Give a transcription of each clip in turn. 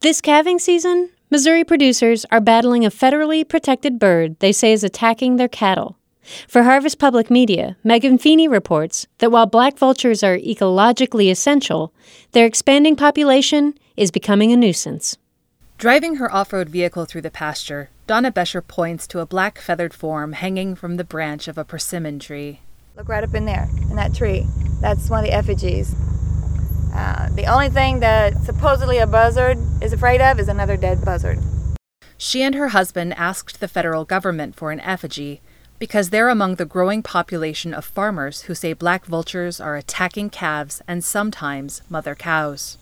This calving season, Missouri producers are battling a federally protected bird they say is attacking their cattle. For Harvest Public Media, Megan Feeney reports that while black vultures are ecologically essential, their expanding population is becoming a nuisance. Driving her off-road vehicle through the pasture, Donna Bescher points to a black feathered form hanging from the branch of a persimmon tree. Look right up in there, in that tree. That's one of the effigies. The only thing that supposedly a buzzard is afraid of is another dead buzzard. She and her husband asked the federal government for an effigy because they're among the growing population of farmers who say black vultures are attacking calves and sometimes mother cows.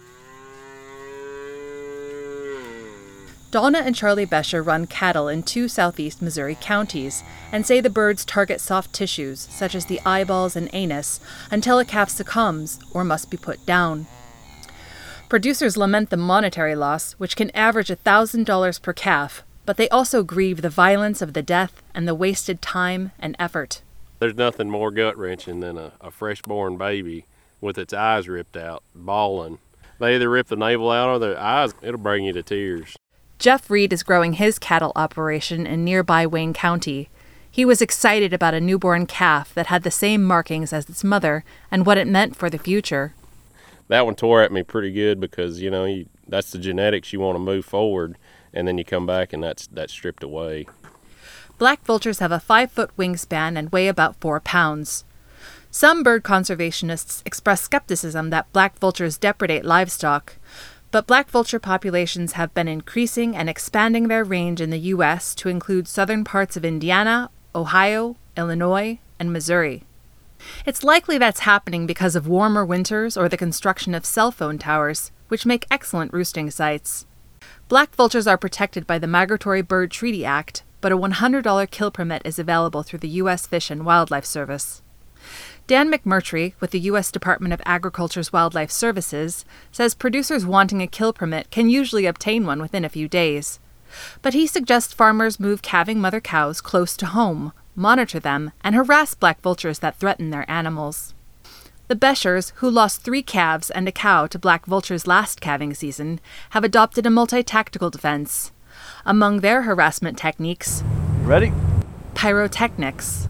Donna and Charlie Bescher run cattle in 2 southeast Missouri counties and say the birds target soft tissues, such as the eyeballs and anus, until a calf succumbs or must be put down. Producers lament the monetary loss, which can average $1,000 per calf, but they also grieve the violence of the death and the wasted time and effort. There's nothing more gut-wrenching than a fresh-born baby with its eyes ripped out, bawling. They either rip the navel out or the eyes, it'll bring you to tears. Jeff Reed is growing his cattle operation in nearby Wayne County. He was excited about a newborn calf that had the same markings as its mother and what it meant for the future. That one tore at me pretty good because, that's the genetics you want to move forward, and then you come back and that's stripped away. Black vultures have a 5-foot wingspan and weigh about 4 pounds. Some bird conservationists express skepticism that black vultures depredate livestock, but black vulture populations have been increasing and expanding their range in the U.S. to include southern parts of Indiana, Ohio, Illinois, and Missouri. It's likely that's happening because of warmer winters or the construction of cell phone towers, which make excellent roosting sites. Black vultures are protected by the Migratory Bird Treaty Act, but a $100 kill permit is available through the U.S. Fish and Wildlife Service. Dan McMurtry, with the U.S. Department of Agriculture's Wildlife Services, says producers wanting a kill permit can usually obtain one within a few days. But he suggests farmers move calving mother cows close to home, monitor them, and harass black vultures that threaten their animals. The Beschers, who lost 3 calves and a cow to black vultures last calving season, have adopted a multi-tactical defense. Among their harassment techniques, ready? Pyrotechnics.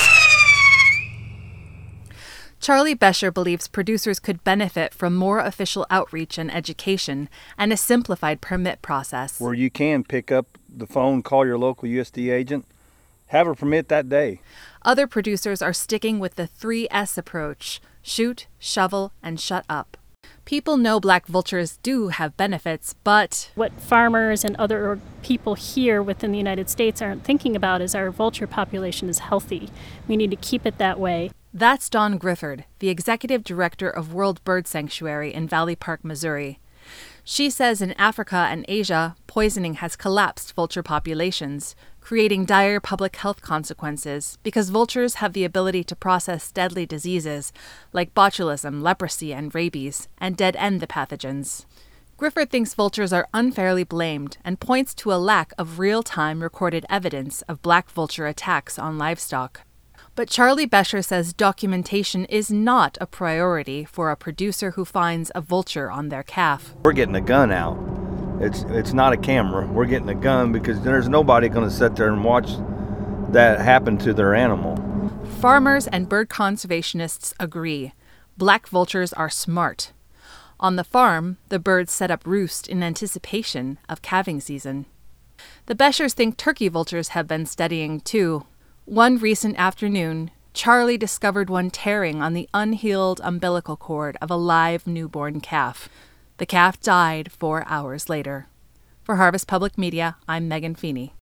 Charlie Bescher believes producers could benefit from more official outreach and education and a simplified permit process. Where you can pick up the phone, call your local USD agent, have a permit that day. Other producers are sticking with the 3S approach: shoot, shovel, and shut up. People know black vultures do have benefits, but what farmers and other people here within the United States aren't thinking about is our vulture population is healthy. We need to keep it that way. That's Dawn Grifford, the executive director of World Bird Sanctuary in Valley Park, Missouri. She says in Africa and Asia, poisoning has collapsed vulture populations, creating dire public health consequences because vultures have the ability to process deadly diseases like botulism, leprosy, and rabies, and dead-end the pathogens. Grifford thinks vultures are unfairly blamed and points to a lack of real-time recorded evidence of black vulture attacks on livestock. But Charlie Bescher says documentation is not a priority for a producer who finds a vulture on their calf. We're getting a gun out. It's not a camera. We're getting a gun because there's nobody going to sit there and watch that happen to their animal. Farmers and bird conservationists agree. Black vultures are smart. On the farm, the birds set up roost in anticipation of calving season. The Beschers think turkey vultures have been studying too. One recent afternoon, Charlie discovered one tearing on the unhealed umbilical cord of a live newborn calf. The calf died 4 hours later. For Harvest Public Media, I'm Megan Feeney.